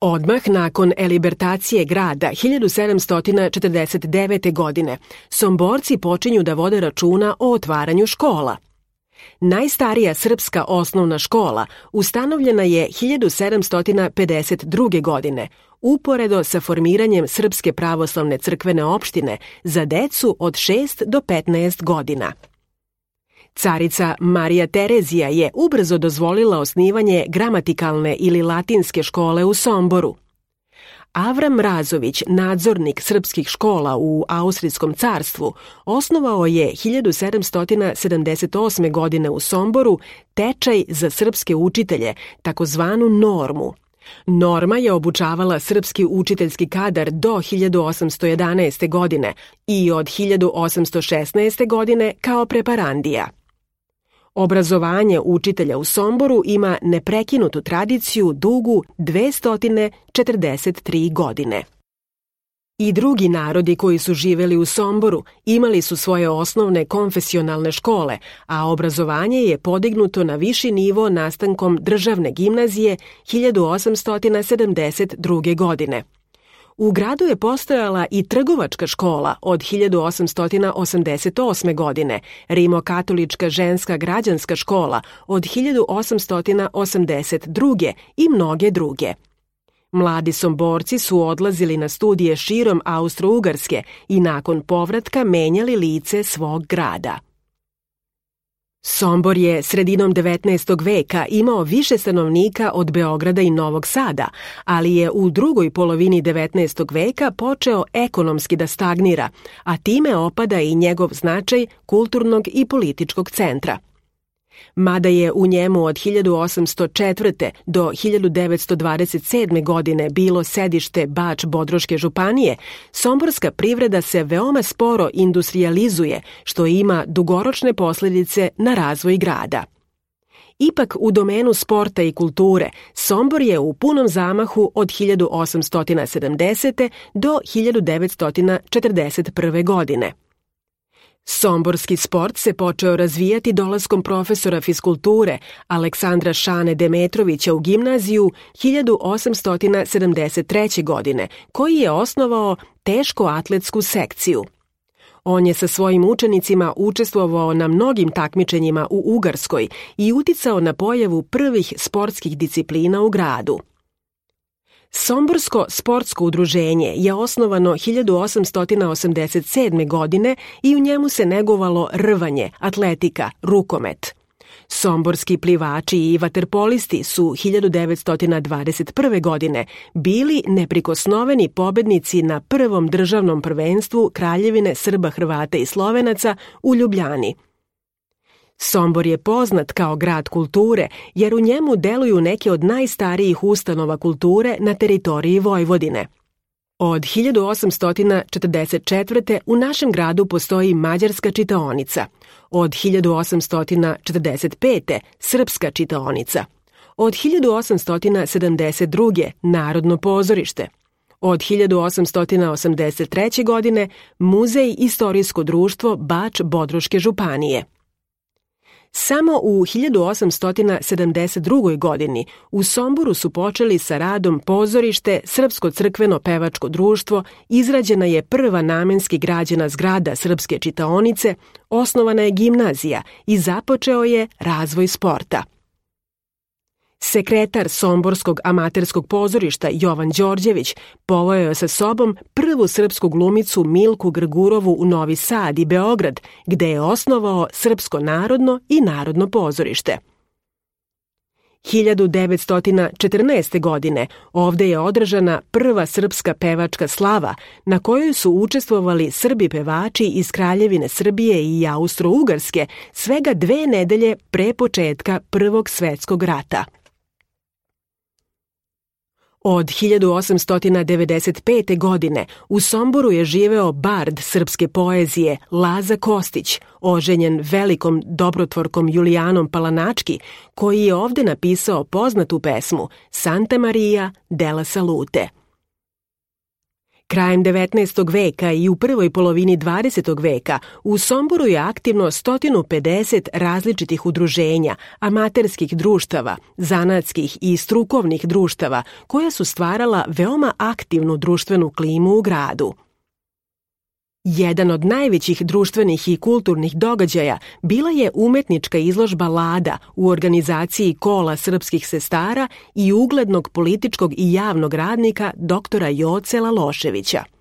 Odmah nakon elibertacije grada 1749. godine, Somborci počinju da vode računa o otvaranju škola. Najstarija srpska osnovna škola ustanovljena je 1752. godine, uporedo sa formiranjem Srpske pravoslavne crkvene opštine za decu od 6 do 15 godina. Carica Marija Terezija je ubrzo dozvolila osnivanje gramatikalne ili latinske škole u Somboru. Avram Mrazović, nadzornik srpskih škola u Austrijskom carstvu, osnovao je 1778. godine u Somboru tečaj za srpske učitelje, takozvanu normu. Norma je obučavala srpski učiteljski kadar do 1811. godine i od 1816. godine kao preparandija. Obrazovanje učitelja u Somboru ima neprekinutu tradiciju dugu 243 godine. I drugi narodi koji su živeli u Somboru imali su svoje osnovne konfesionalne škole, a obrazovanje je podignuto na viši nivo nastankom državne gimnazije 1872. godine. U gradu je postojala i trgovačka škola od 1888. godine, rimokatolička ženska građanska škola od 1882. i mnoge druge. Mladi Somborci su odlazili na studije širom Austro-Ugarske i nakon povratka menjali lice svog grada. Sombor je sredinom 19. veka imao više stanovnika od Beograda i Novog Sada, ali je u drugoj polovini 19. veka počeo ekonomski da stagnira, a time opada i njegov značaj kulturnog i političkog centra. Mada je u njemu od 1804. do 1927. godine bilo sedište Bač-Bodroške županije, somborska privreda se veoma sporo industrijalizuje, što ima dugoročne posljedice na razvoj grada. Ipak u domenu sporta i kulture, Sombor je u punom zamahu od 1870. do 1941. godine. Somborski sport se počeo razvijati dolaskom profesora fiskulture Aleksandra Šane Demetrovića u gimnaziju 1873. godine, koji je osnovao teško-atletsku sekciju. On je sa svojim učenicima učestvovao na mnogim takmičenjima u Ugarskoj i uticao na pojavu prvih sportskih disciplina u gradu. Somborsko sportsko udruženje je osnovano 1887. godine i u njemu se negovalo rvanje, atletika, rukomet. Somborski plivači i vaterpolisti su 1921. godine bili neprikosnoveni pobednici na prvom državnom prvenstvu Kraljevine Srba, Hrvata i Slovenaca u Ljubljani. Sombor je poznat kao grad kulture jer u njemu deluju neke od najstarijih ustanova kulture na teritoriji Vojvodine. Od 1844. u našem gradu postoji mađarska čitaonica, od 1845. srpska čitaonica, od 1872. Narodno pozorište, od 1883. godine Muzej istorijsko društvo Bač-Bodroške županije. Samo u 1872. godini u Somboru su počeli sa radom pozorište, Srpsko crkveno pevačko društvo, izrađena je prva namenski građena zgrada Srpske čitaonice, osnovana je gimnazija i započeo je razvoj sporta. Sekretar Somborskog amaterskog pozorišta Jovan Đorđević poveo je sa sobom prvu srpsku glumicu Milku Grgurovu u Novi Sad i Beograd, gde je osnovao Srpsko narodno i narodno pozorište. 1914. godine ovde je održana prva srpska pevačka slava, na kojoj su učestvovali Srbi pevači iz Kraljevine Srbije i Austro-Ugarske svega 2 nedelje pre početka Prvog svetskog rata. Od 1895. godine u Somboru je živeo bard srpske poezije Laza Kostić, oženjen velikom dobrotvorkom Julijanom Palanački, koji je ovde napisao poznatu pesmu Santa Maria della Salute. Krajem 19. veka i u prvoj polovini 20. veka u Somboru je aktivno 150 različitih udruženja, amaterskih društava, zanatskih i strukovnih društava koja su stvarala veoma aktivnu društvenu klimu u gradu. Jedan od najvećih društvenih i kulturnih događaja bila je umetnička izložba Lada u organizaciji Kola srpskih sestara i uglednog političkog i javnog radnika doktora Joce Laloševića.